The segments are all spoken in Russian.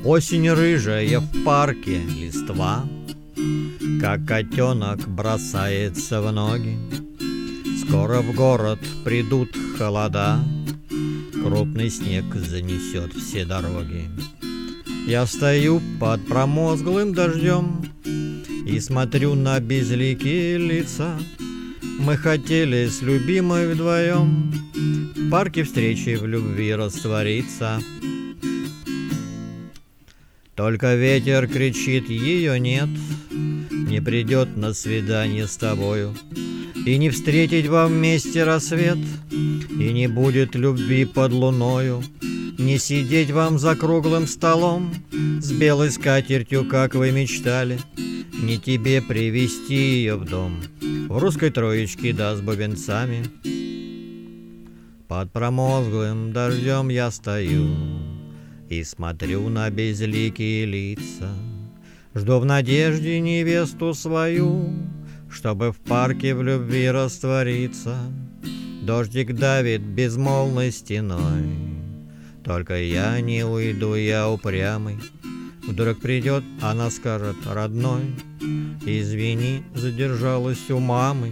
Осень рыжая в парке листва, как котенок бросается в ноги. Скоро в город придут холода, крупный снег занесет все дороги. Я стою под промозглым дождем и смотрю на безликие лица. Мы хотели с любимой вдвоем в парке встречи в любви раствориться. Только ветер кричит, ее нет, не придет на свидание с тобою. И не встретить вам вместе рассвет, и не будет любви под луною. Не сидеть вам за круглым столом с белой скатертью, как вы мечтали. Не тебе привезти ее в дом в русской троечке да с бубенцами. Под промозглым дождем я стою и смотрю на безликие лица. Жду в надежде невесту свою, чтобы в парке в любви раствориться. Дождик давит безмолвной стеной, только я не уйду, я упрямый. Вдруг придет, она скажет: родной, извини, задержалась у мамы.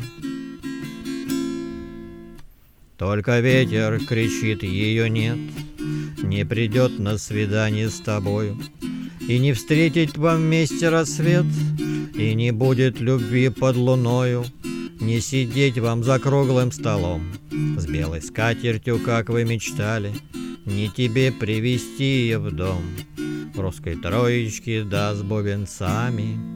Только ветер кричит, ее нет, не придет на свидание с тобою. И не встретить вам вместе рассвет, и не будет любви под луною. Не сидеть вам за круглым столом с белой скатертью, как вы мечтали. Не тебе привезти ее в дом в русской троечке да с бубенцами.